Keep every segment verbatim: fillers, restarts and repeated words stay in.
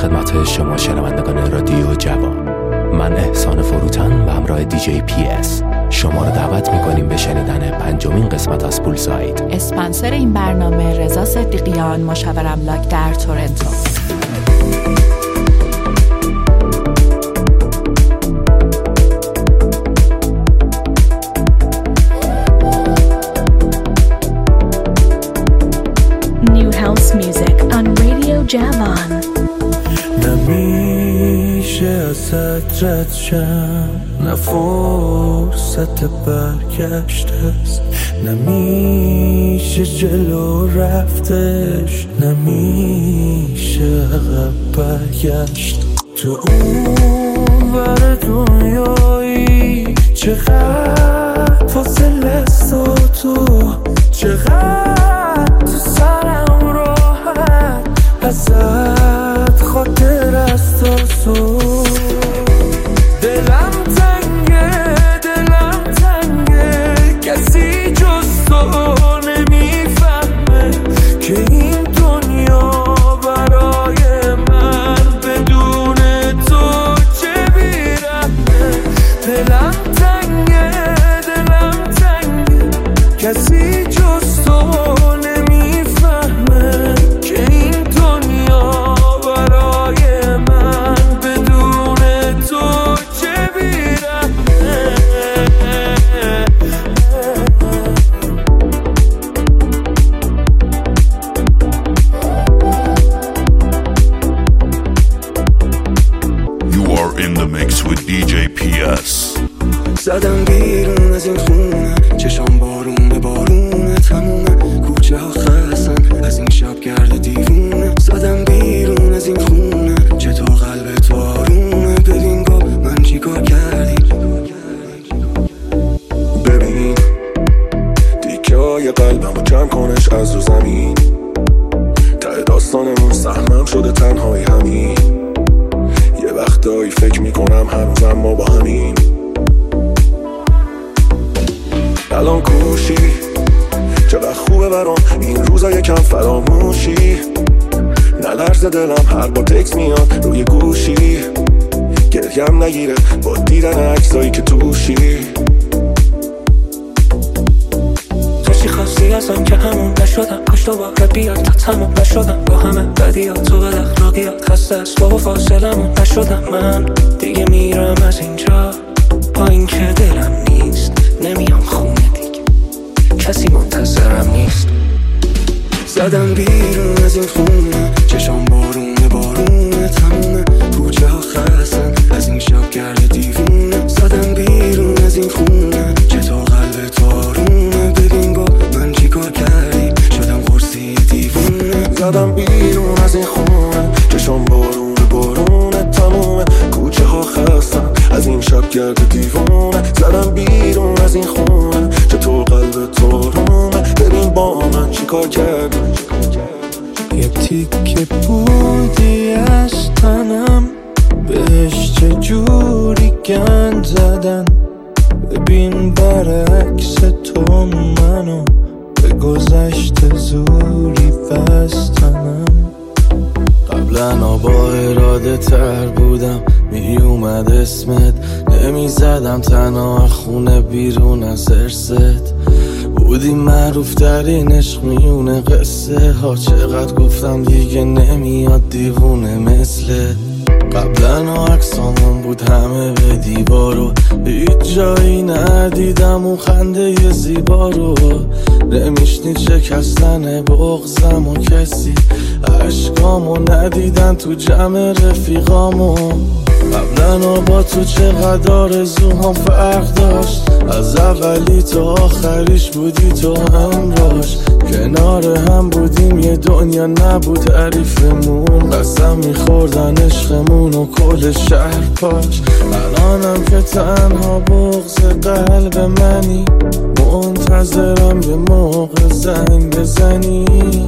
خدمت شما شنوندگان رادیو جوان. من احسان فروتن و همراه دی جی پی اس شما رو دعوت میکنیم به شنیدن پنجمین قسمت از پولساید. اسپانسر این برنامه رضا صدیقیان، مشاور املاک در تورنتو. New house music on Radio Javan. نمیشه ازت رد شم، نه فرصت برگشت است، نمیشه جلو رفتش، نمیشه عقب برگشت. تو اون ور دنیایی چقدر فاصله است و تو چقدر تو سرم راحت ازت خاطر است و سو. دلم تنگه دلم تنگه کسی جز تو نمیفهمه که این دنیا برای من بدون تو چه بیرمه. دلم تنگه دلم تنگه کسی جز تو نمیفهمه که این دنیا برای من بدون تو چه بیرمه. You are in the mix with دی جی پی اس. زدم بیرون از این خونه، چشام بارون به بارونه، تمومه کوچه ها خستن از این شب گرد دیوونه. زدم بیرون از این خونه، چطور قلبت بارونه، ببین با من چی کار کردی. ببین دیگه های قلبم رو جمع کنش از رو زمین، ته داستانمون سهمم شده تنهایی همین. یه وقتایی فکر میکنم هنوزم ما با همین. الان کوشی چقدر خوبه برام این روزا یکم فراموشی. نلرزه دلم هر با تکس میاد روی گوشی، گریم نگیره با دیدن عکسایی که توشی. توشی خواستی ازم که همون نشدم، پشت و باره بیاد تا تموم نشدم با همه بدیات تو بد اخلاقیات، خسته از تو و فاصلمون نشدم. من دیگه میرم از اینجا با این که دلم نیست، نمیام خونه دیگه کسی منتظرم نیست. زدم بیرون از این خونه، چشام بارونه بارونه، تمومه کوچه ها خستن از این شب گرد دیوونه. زدم بیرون از این خونه، چطور قلبت بارونه، ببین با من چی کار کردی، شدم قرصی دیوونه. زدم بیرون از این خونه، چشام بارونه بارونه، تمومه کوچه ها خستن از این شب گرد دیوونه. زدم بیرون از این خونه، چطور قلبت بارونه، ببین با من چی کار کردی. یه تیکه بودی از تنم، بهش چجوری گند زدن، ببین برعکس تو منو به گذشت زوری بستنم. قبلا با اراده تر بودم، می اومد اسمت نمی زدم تنها خونه بیرون از ارست. بودی معروف ترین عشق میونه قصه ها، چقدر گفتم دیگه نمیاد دیوونه مثلت. قبلا عکسامون بود همه به دیوارو، هیچ جایی ندیدم اون خنده زیبا رو. نمیشنید شکستن بغضم و کسی عشقامو ندیدن تو جمع رفیقامو. قبلا با تو چقدر آرزوهام فرق داشت، از اولی تا آخریش بودی تو همراش. کنار هم بودیم یه دنیا نبود تعریفمون، قسم میخوردن عشقمون و کل شهر پاش. الانم که تنها بغض قلب منی، منتظرم یه موقع زنگ بزنی.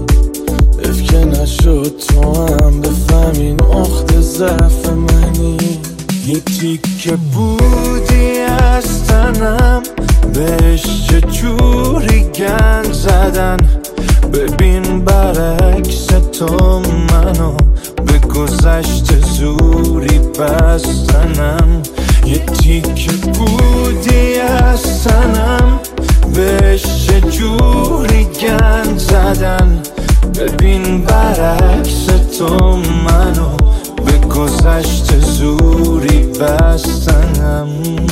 اف که نشد تو هم بفهمی نقطه ضعف منی. یه تیکه بودی از تنم، بهش چجوری گند زدن، ببین برعکس تو منو به گذشته زوری بستنم، یه تیکه بودی از تنم، بهش چجوری گند زدن. ببین برعکس تو منو به گذشته زوری بستنم.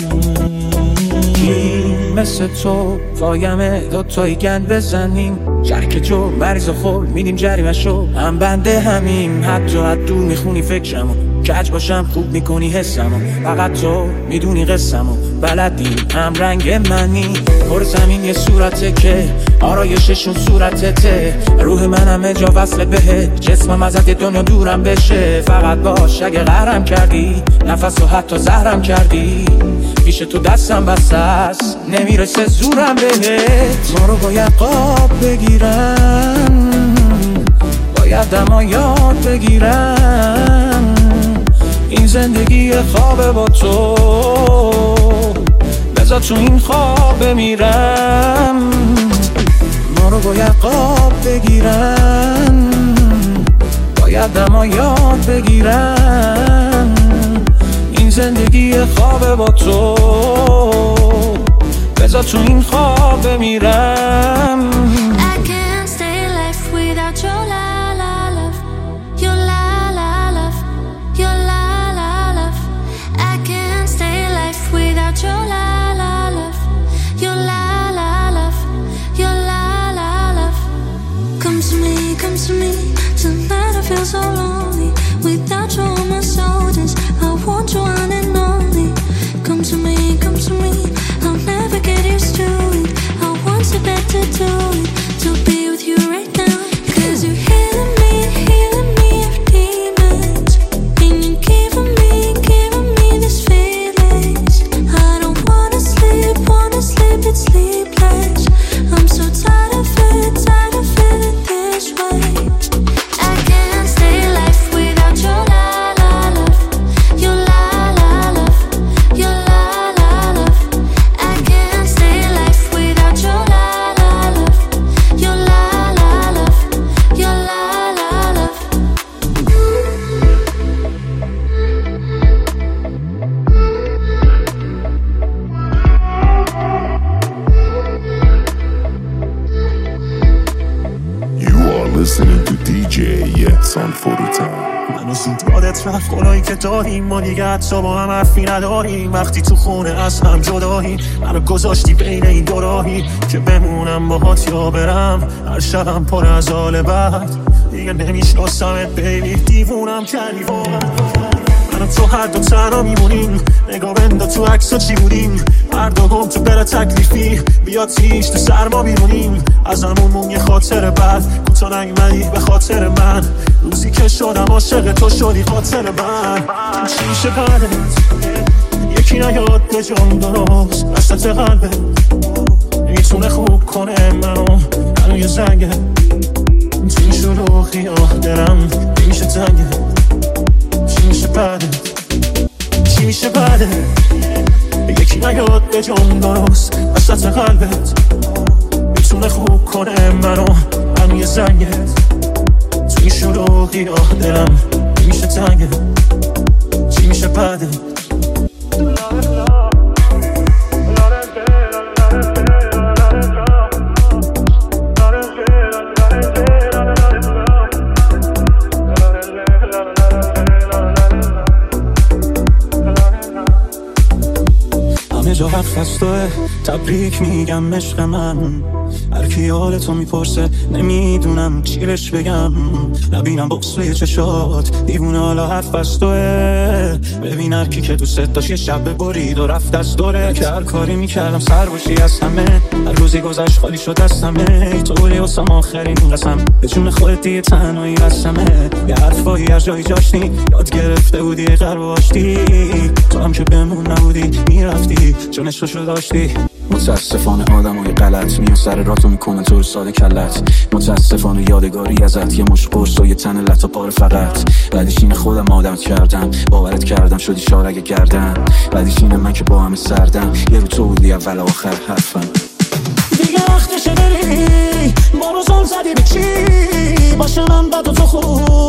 این مثل تو فایمه دوتایی گند بزنیم، شرک جو مریض خور میدیم جریمشو، هم بنده همیم، حتی حد دور میخونی فکرمو، کج باشم خوب میکنی حسمو، فقط تو میدونی قصمو، بلدی هم رنگ منی، پر زمین یه صورته که آرایششون صورتته، روح من همه جا وصله بهت، جسمم ازت دنیا دورم بشه، فقط باش اگه قهرم کردی، نفس و حتی زهرم کردی، پیش تو دستم بسته است نمیرسه زورم بهت. ما رو باید قاب بگیرن، باید دما یاد بگیرن، این زندگی خوابه با تو، بذار تو این خواب بمیرم. ما رو باید قاب بگیرن، باید دما یاد بگیرن، این زندگی خوابه با تو، بذار تو این خواب بمیرم. I can't stay alive without your la la love, your la la love, your la la love. I can't stay alive without your la la love, your la la love, your la la love. Come to me, come to me, tonight I feel so lonely, without you on my shoulders, I want you on and only. Come to me, come to me, I'll never get used to it, I want you back to do it, to be with you right now. Cause you're healing me, healing me of demons, and you're giving me, giving me these feelings. I don't wanna sleep, wanna sleep, it's sleepless, I'm so tired of it, tired of feeling this way. I can't stay alive without your la la love, your la la love, your la la love. I can't stay alive without your la la love, your la la love, your la la love. You are listening to دی جی یحسان فروتن. منو زود یادت رفت گناهی که داریم، ما دیگه حتی با هم حرفی نداریم، وقتی تو خونه از هم جداییم، منو گذاشتی بین این دو راهی که بمونم باهات یا برم، هر شبم پر از حال بد، دیگه نمیشناسمت بیبی، دیوونم کردی واقعا. منو تو هر دو تنها میمونیم، نگاه بندا تو عکسا چی بودیم، هر دو گم تو بره تکلیفی، بیا تیش تو سرما بیرونیم، از همون مون یه خاطر بد، کوتا نیومدی به خاطر من، روزی که شدم عاشق تو شدی خاطر من. چیشه بعدت یکی نیاد به جان درست، وسط قلبت میتونه خوب کنه منو، منو یه زنگه تو این شلوغی آه دلم میشه تنگه. چی میشه بعدت، چی میشه بعدت یکی نیاد به جان درست، وسط قلبت میتونه خوب کنه منو، منو یه زنگه تو این شلوغی آه دلم میشه تنگه. چی میشه بعدت. جا حرف از توه، تبریک میگم عشق من، هر کی حالتو میپرسه نمیدونم چیرش بگم، نبینم بغض چشات دیوونه، حالا حرف از توه، ببین هر کی که دوست داشت یه شب برید و رفت از دوره، که هر کاری میکردم سر باشی از همه، هر روزی گذشت خالی شد از همه، تولی واسم آخرین قسم، به جون خودت دیگه تنهایی بسمه، یه حرفایی از جایی جاشتی، یاد گرفته بودی قلب واشتی، تو هم که بمون نبودی میرفتی چون عشقشو داشتی. متاسفانه آدم های غلط میان سر راتو میکنن تو رو ساده کلت، متاسفانه یادگاری ازت یه مش قرص و یه تن لطا پاره فقط، بعدش اینه خودم آدمت کردم، باورت کردم شدی شارگ گردن، بعدش اینه من که با همه سردم، یه رو تو بودی اول آخر حرفم. دیگه وقتشه بری، ما رو زل زدی به چی، باشه من بد و تو خوب،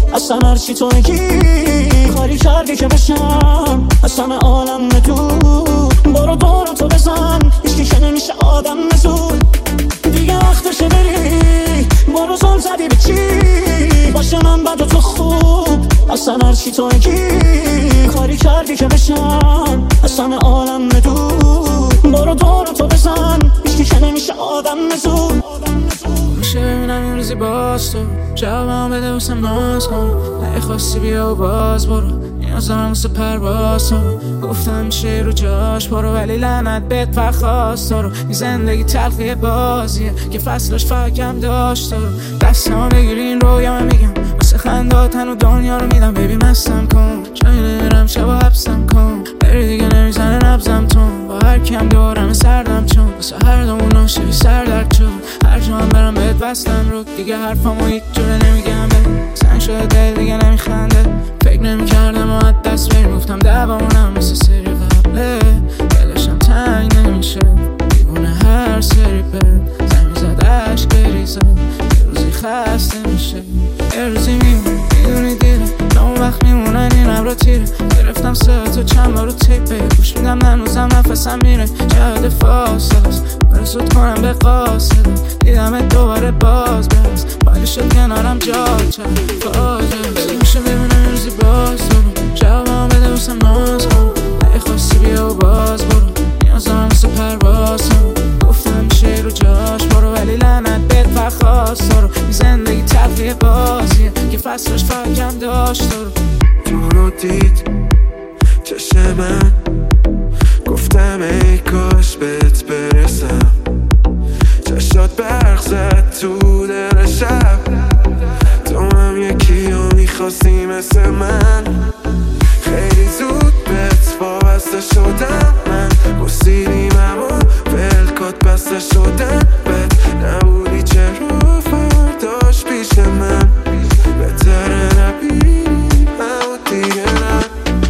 اصلا هرچی تو میگی کاری کردی که بشم اصلا عالم تو برو دورو تو بزن هیچکی که نمیشه آدم نزول دیگه وقتشه بری برو زل زدی به چی باشه من بد و تو خوب اصلا هرچی تو میگی کاری کردی که بشم اصلا عالم دور برو دورو تو بزن هیچکی که نمیشه آدم نزول میشه ببینم این روزی باز تو جوابم بده بسم ناز کن اگه خواستی بیا و باز برو نیاز دارم واسه پرواز تو گفتم میشه رو جاش برو ولی لعنت بهت فرخواست رو این زندگی تلخی بازیه که فصلش فکم داشت رو دستم بگیری این رویام میگم واسه خنداتن و دنیا رو میدم بیبی مستم کن جایی نمیرم شبا حبسم کن بری دیگه نمیزنه نبزم تون با هر کم دورم سردم چون واسه هر دومون عاشقی سردرد چون هر جا هم برم بهت بستم رو دیگه حرفامو هیچ جوره نمیگم به سنگ شده دل دیگه نمیخنده فکر نمیکردم و از دست بریم گفتم دوامونم مثل سری قبله دلشم تنگ نمیشه دیوونه هر سری به زمین زد عشق بریزه یه روزی خسته میشه یه روزی میمونه میدونی دیره اون وقت میمونن این عبرا تیره گرفتم سه تو چند بارو تیپه گوش میدم ننوزم نفسم میره جهد فاصله است برسود کنم به قاصده دیدم دوباره باز برس بالی شد کنارم جا چند فاجه میشه ببینم این روزی باز برو جوابم بده بسم ناز کن اگه خواستی بیا و باز برو نیاز دارم واسه پرواز کن گفتم میشه رو جاش برو ولی لعنت بهت فرخواست رو این زندگی تلخی بازیه که فصلش فکم داشت رو تو رو دید چشم من گفتم ای کاش بهت برسم چشات برق زد تو دل شب تو هم یکی رو میخواستی مثل من خیلی زود بهت وابسته شدم من بسیدیم اما ولکات بسته شدم بهت نبودی چرا فرداش پیش من بهتره نبینیم اما دیگه نه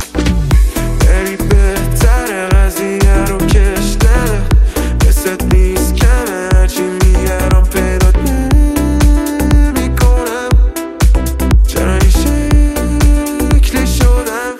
بری بهتره قضیه رو کش نده قصد نیست کمه هرچی میگرم پیدات نمیکنم چرا این شکلی شدم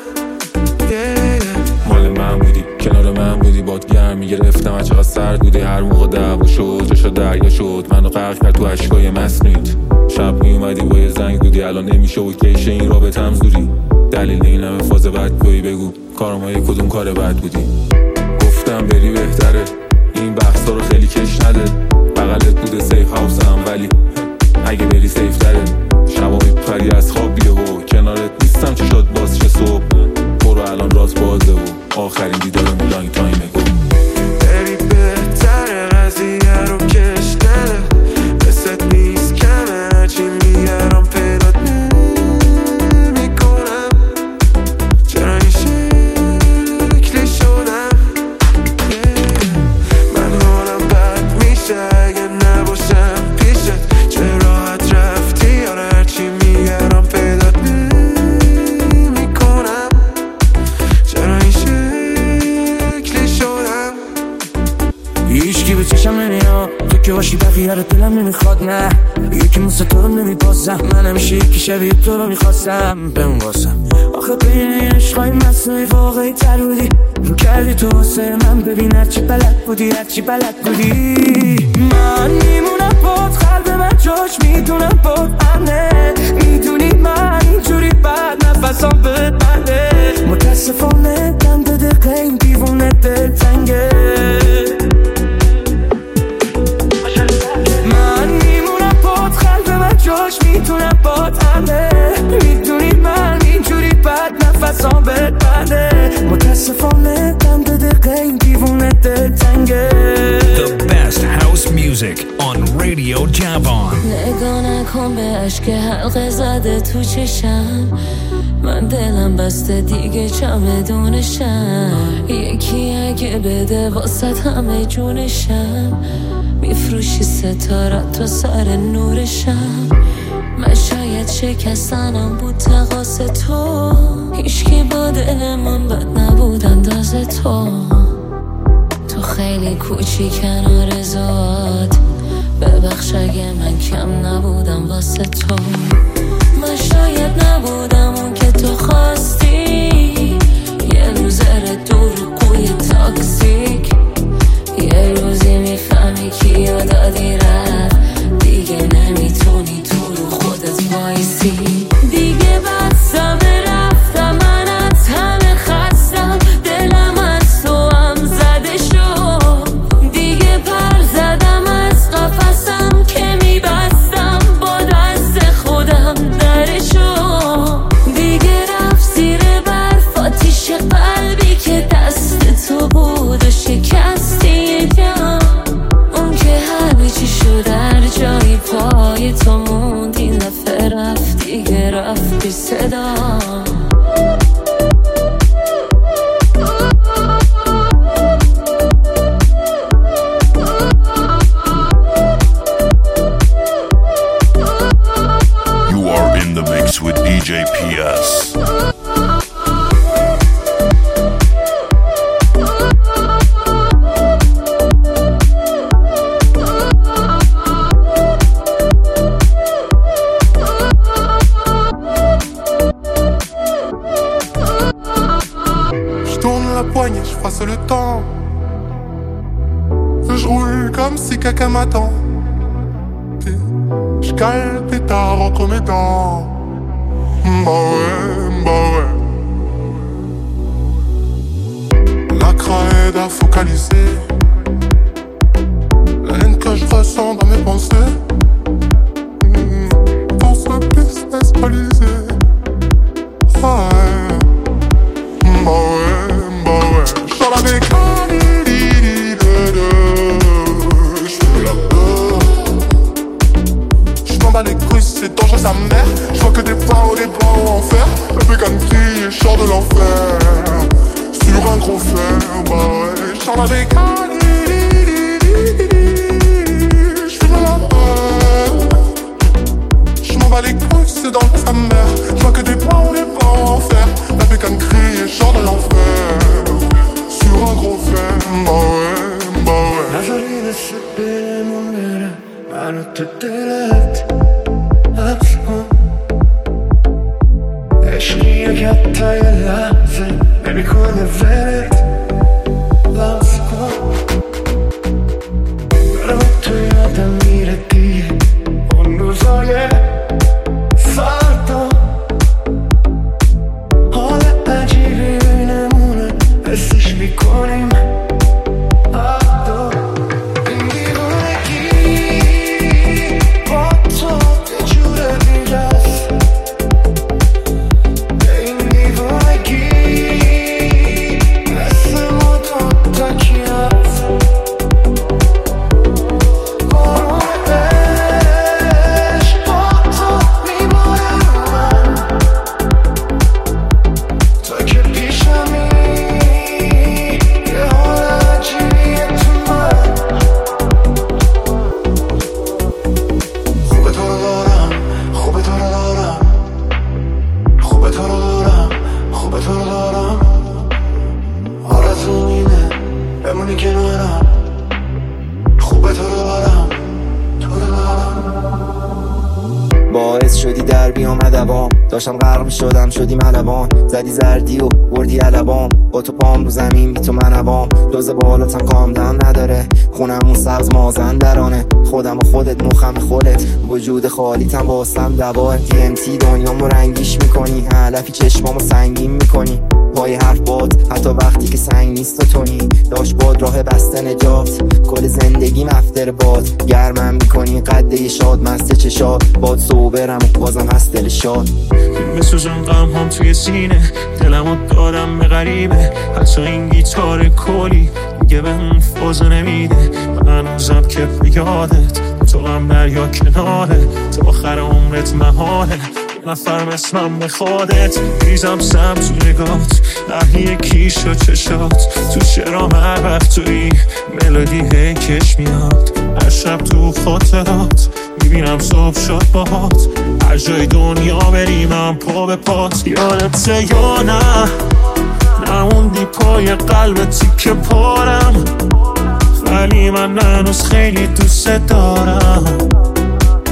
مال من بودی کنار من بودی باد گرم میگرفتم هر چقدر سرد بودی هر موقع دعوا شد جاشا دریا شد منو غرق کرد تو اشکای مصنوعیت شب میومدی با یه زنگ بودی الان نمیشه و کیشه این رابطم زوری دلیل این همه فاز بد تویی بگو کارم های کدوم کار بد بودی گفتم بری بهتره این بحثا رو خیلی کش نده بغلت بوده سیف هاوس هم ولی اگه بری سیف تره شبا میپری از خواب بیا و کنارت نیستم چه شد باز چه صبح برو الان راست بازه و آخرین دیدارمون لانگ تایمه گو بری بهتره قضیه رو کش نده قصد نیست کمه هرچی میگرم پیدات نمیکنم چرا این شکلی شدم من حالم بد میشه اگه نباشم پیشت چه راحت رفتی آره هرچی میگرم پیدات نمیکنم چرا این شکلی شدم هیچکی به چشم نمیاد تو که باشی بقیه رو دلم نمیخواد نه یکی موسه تو رو نمیبازم من همیشه یکی شبیه تو رو میخواستم بمون باسم آخه بین این عشقای مصنوعی واقعی تر بودی رو کردی تو واسه من ببین هرچی بلد بودی هرچی بلد بودی من میمونم باد قلب من جاش میدونم باد امنه میدونی من اینجوری بد نفسم بهت بنده متاسفانه دم به دقیقه این دیوونه دل تنگه جاش میتونم با تنه میدونی من اینجوری بد نفسام بهت بنده متاسفانه دم به دقیقه این دیوونه دل تنگه The best house music on Radio Javon نگاه نکن به عشق حلقه زده تو چشم من دلم بسته دیگه چمدونشم یکی اگه بده واسه همه جونشم میفروشی ستارت تو سر نورشم من شاید شکستنم بود تقاس تو هیچکی با دل من بد نبود انداز تو تو خیلی کوچی کنار زاد ببخش اگه من کم نبودم واسه تو من شاید نبودم اون که تو خواستی، یه روزه دروغگوی تاکسیک، یه روزی میفهمی کی دادی رفت، دیگه نمیتونی تو رو خودت وایسی. دیگه بسم رفتم من از همه خستم، دلم از تو هم زده شد، دیگه پر زدم از قفسم که میبستم با دست خودم درشو، دیگه رفت زیر برف آتیش قلبی که دست تو بود و شکستی یکم، اون که همه چی شد در جایی پای تو موند، این دفعه رفت دیگه رفت بی صدا. You are in the mix with D J P S. Je fasse le temps, je roule comme si quelqu'un m'attend, je cale le pétard entre mes dents. Bah ouais, bah ouais. La craie aide à focaliser la haine que je ressens dans mes pensées, dans ce business balisé. Ah ouais, bah ouais, bah ouais. J'sors la mécanique, j'fais la peur, j'm'en bats les couilles, c'est dangereux sa mère. J'vois que des plans ou des plans en enfer. Le bécane crie et chante de l'enfer sur un gros fer, bah ouais. J'sors la mécanique, j'fais la peur, j'm'en bats les couilles, c'est dangereux sa mère. J'vois que des plans ou des plans en enfer. La bécane crie et chante de l'enfer sur un gros fer, bah ouais, bah ouais. نذاری دست دلمون بره، منو تو دلت حبس کن، عشقیه که تا یه لحظه نمیکنه ولت لحظ کن، برم تو یادم میره دیگه اون روزای فردا، حال عجیبی بینمونه حسش میکنیم حتی این دیوانگی با تو یه جوره دیگه‌ست، این دیوانگی مثل ما دو تکی هست، بارون عشق با تو میباره رو من، تو که پیشمی باعث شدی در بیام ادبام، داشتم غرق می‌شدم شدی ملوان، زدی زردی و بردی علبام، با تو پام رو زمین بی تو منوام، دوز بالاتم کامدم نداره، خونمون سبز مازندرانه، خودم و خودت مخم خودت، وجود خالیتم باستم دواه، دی ام تی دنیامو رنگیش میکنی، علفی چشمامو سنگین میکنی، پای حرف باد حتی وقتی که سنگ نیست و تونی، داشت باد راه بسته نجات، کل زندگی مفتر باد، گرمم میکنی قده شاد مست چشات، باد صوبرم و بازم هست دل شاد، بسوزم غم هم توی سینه، دلمو دادم به غریبه، حتی این گیتار کلی دیگه به اون فازو نمیده، من هنوزم که به یادت تو غم دریا کناره، تو آخر عمرت محاله نفر مثلم به خودت، ریزم سم تو نگات، اهلی کیش و چشات، تو چرام هر وقت توی ملودی هی کش میاد، هر شب تو خاطرات میبینم صبح شد باهات، هر جای دنیا بریم هم پا به پات، یادته یا نه نموندی پای قلبتی که پارم، ولی من هنوز خیلی دوست دارم،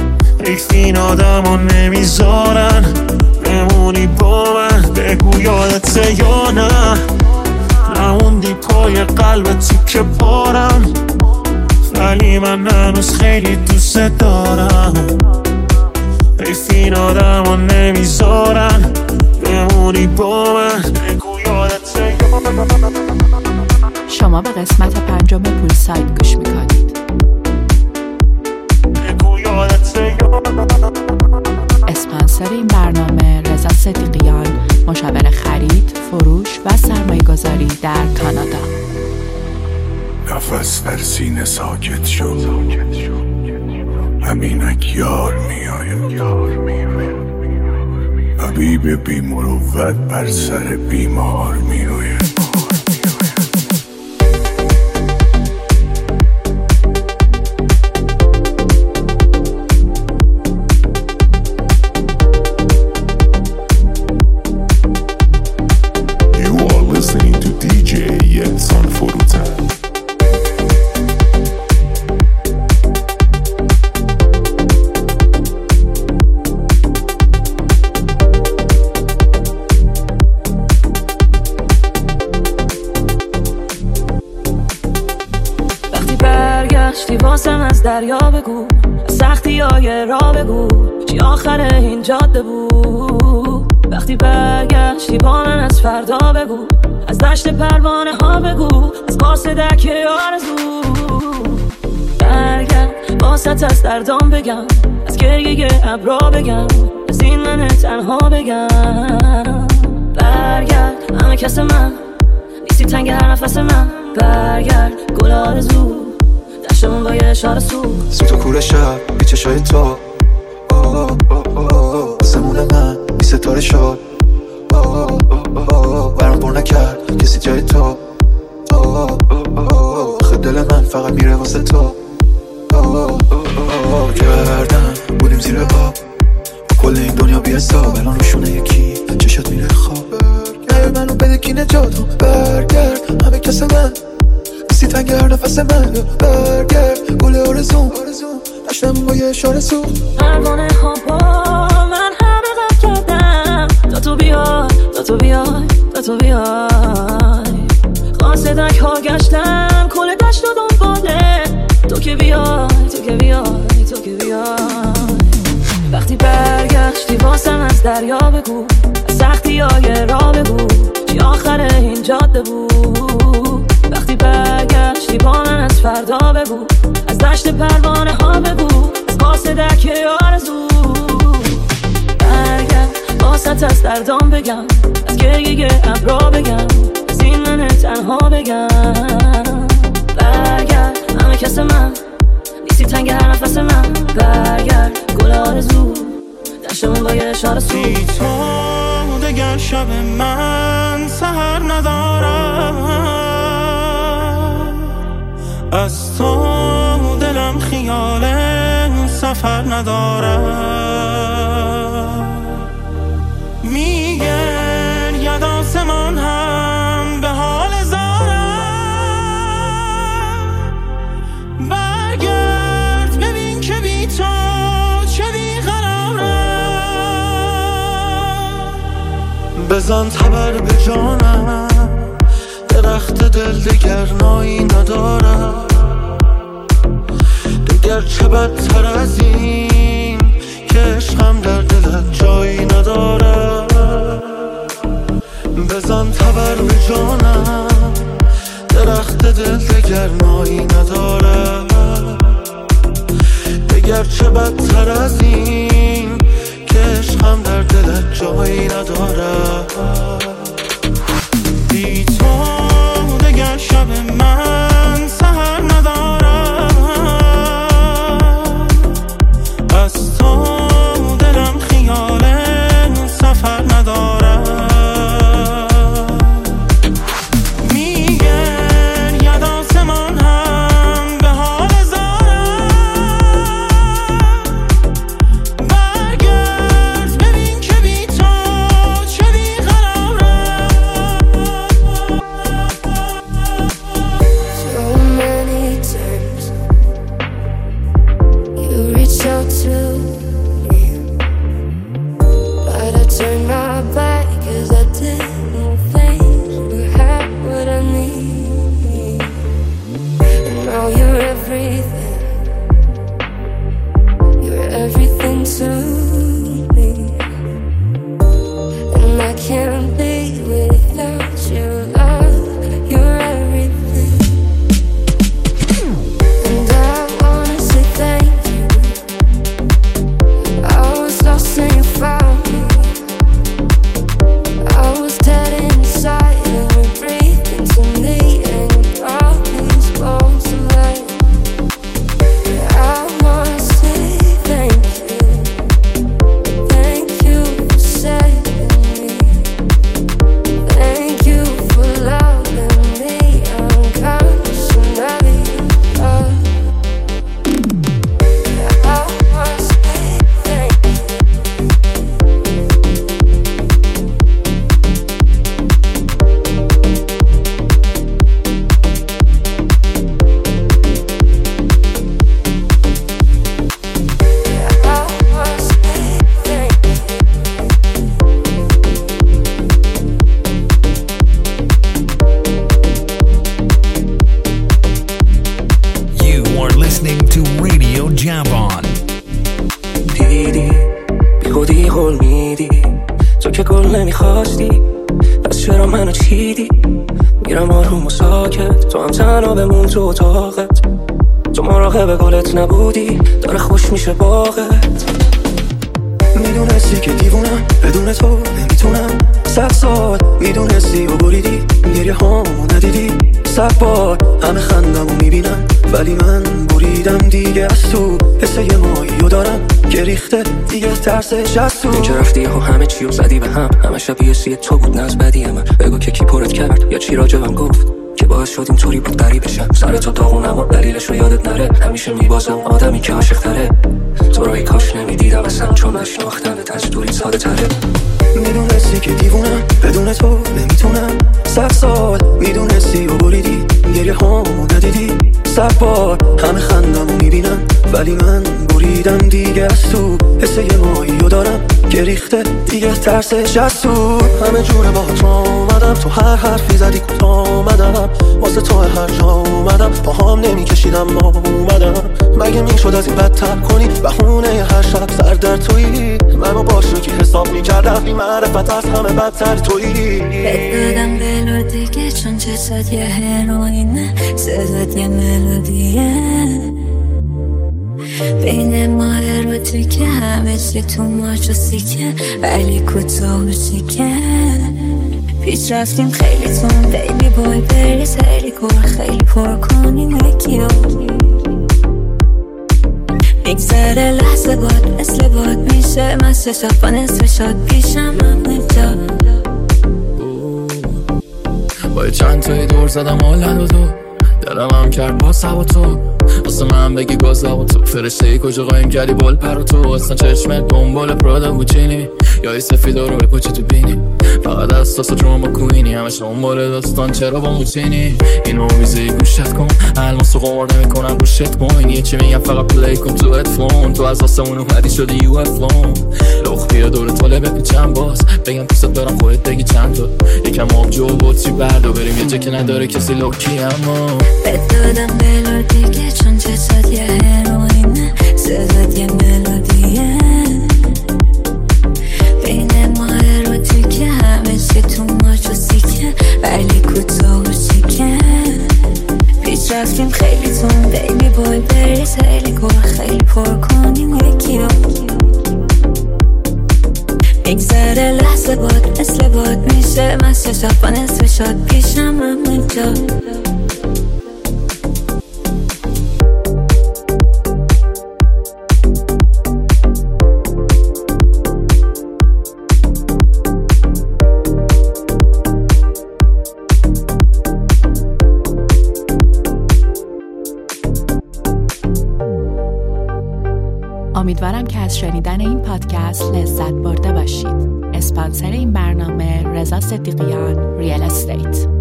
حیف این آدم ها نمیذارن بمونی با من، بگو یادته یا نه نموندی پای قلب تیکه پارم، ولی من هنوز خیلی دوست دارم. حیف این آدم ها نمیذارن بمونی با من، بگو یادته یا نه. شما به قسمت پنجم پول ساید گوش میکنید. بگو یادته یا نه. اسپانسر این برنامه رضا صدیقیان، مشاور خرید، فروش و سرمایه گذاری در کانادا. نفس در سینه ساکت شد، همینک یار میآید، حبیب بی مروت بر سر بیمار میآید. واسم از دریا بگو، از سختی های راه بگو، چی آخر این جاده بود. وقتی برگشتی با من از فردا بگو، از دشت پروانه ها بگو، از قاصدک آرزو. برگرد واسط از دردام بگم، از گریه ابرا بگم، از این من تنها بگم. برگرد همه کس من نیستی تنگ هر نفس من، برگرد گل آرزو دشتمون با یه اشاره سو سوت و کور شب بی چشای تو آسمون من بی ستاره شد، برام پر نکرد کسی جای تو. خود دل من فقط میره واسه تو. گردم بودیم زیر آب، کل این دنیا بی حساب، الان روشونه یکی چشات میره خواب. برگرد منو بده کی نجاتو، برگرد همه کس من سی تنگ هر نفس من، برگرد گل آرزوم داشتم با یه اشاره سو. پروانه ها با من همه غم کردم، تا تو بیای تا تو بیای تا تو بیای. قاصدک ها گشتم کل دشت و دنباله، تو که بیای تو که بیای تو که بیای. وقتی برگشتی واسم از دریا بگو، از سختی های راه بگو، چی آخر این جاده بود. وقتی برگشتی با من از فردا بگو، از دشت پروانه ها بگو، از قاصدک آرزو. برگرد واسط از دردام بگم، از گریه ابرا بگم، از این من تنها بگم. برگرد همه کس من نیستی تنگ هر نفس من، برگرد گل آرزو دشتمون با یه اشاره سو. بی تو دگر شب من سحر ندارم، از تو دلم خیال سفر ندارم. میگرید آسمان هم به حال زارم، برگرد ببین که بی تو چه بیقرارم. بزن تبر به جانم، درخت دل دگر نایی ندارم. دگر چه بدتر از این که عشقم در دلت جایی ندارم. بزن تبر به جانم، درخت دل دگر نایی ندارم. دگر چه بدتر از این که عشقم در دلت جایی ندارم. بی تو دگر شب من سحر ندارم، از تو دلم خیال سفر ندارم. میگرید آسمان هم به حال زارم، برگرد ببین که بی تو can't be without you, love. You're everything. And I wanna say thank you. I was lost and you found me. I was dead inside and you breathed into me, and you brought these bones to life. I wanna say thank you. Thank you for saving me. Thank you for loving me unconditionally. Oh. I wanna say thank you. You are listening to Radio Javon. دیدی بی خودی قول میدی تو که گل نمیخواستی، پس چرا منو چیدی؟ میرم آروم و ساکت، تو هم تنها بمون تو اتاقت. تو مراقب گلت نبودی، داره خوش میشه باغت. میدونستی که دیوونم، بدون تو نمیتونم. صد سال میدونستی و بریدی، گریه هامو ندیدی. صد بار همه خندمو میبینن، ولی من بریدم دیگه از تو. حس یه ماهیو دارم که ریخته دیگه ترسش از تو. این که رفتی ها همه چیو زدی به هم، همه شبیه سی تو بود نه از بدی من. بگو که کی پرت کرد یا چی راجبم گفت که باعث شد اینطوری بود غریب بشم. سر تو داغونم و دلیلش رو یادت نره. همیشه میبازم آدمی که عاشق تره. تو رو ای کاش نمیدیدم اصلا، چون نشناختنت از دوری ساده تره. میدونستی که دیوونم، بدون تو نمیتونم. صد سال میدونستی و بریدی، گریه هامو ندیدی. صد بار همه خندمو میبینن، ولی من بریدم دیگه از تو. حس یه ماهیو دارم که ریخته دیگه ترسش از تو. همه جوره با تو اومدم، تو هر حرفی زدی کوتاه اومدم. واسه تو هر جا اومدم، پاهام نمیکشیدم ما اومدم. مگه میشد از این بدتر کنی؟ بهونه هر شب سر در تویی. منو باش رو که حساب میکردم، بی معرفت از همه بدتر تویی. بدادم دلو دیگه، چون چشات یه هروینه، صدات یه ملودیه. بین ما اروتی که همه چی تو ماچو سیکه، ولی کوتاه و شیکه. پیش رفتیم خیلی تون بیبی بای، بریز خیلی گر خیلی پر کنیم یکیو. میگذره لحظه باد مثل باد میشه، مثل شب با نصف شاد پیشم همه جا. با چند تایی دور زدم حالن و تو، دلم هم کرد با سب و تو. واسه من بگی گازه و تو، فرشته ای کجا قایم کردی بال پر و تو. اصلا چشمت دنبال پرادا بوچینی، یا ای سفید رو به پوچه تو بینی. فقط اساس دراما کوینی، همش دنبال داستان چرا با موچینی. اینو میزه گوشت کن، الماس رو قمار نمیکنم گوشت کن. یه چی میگم فقط پلی کن تو هدفون. تو از آسمون اومدی شدی یو اف لون. لخ بیا دور طاله بپیچم باز، بگم دوست دارم خودت بگی چند تا. یکم آبجو و بطری بردو بریم یه جا که نداره کسی لوکی. اما بدادم دلو دیگه، چون چشات یه هروینه، صدات یه ملودیه. بین ما اروتی که همه چی تو ماچو سیکه، ولی کوتاه و شیکه. پیش رفتیم خیلی تون بیبی بای، بریز خیلی گر خیلی پر کنیم یکیو. میگذره لحظه باد مثل باد میشه، مثل شب با نصف شاد پیشم همه جا. امیدوارم که از شنیدن این پادکست لذت برده باشید. اسپانسر این برنامه رضا صدیقیان ریال استیت.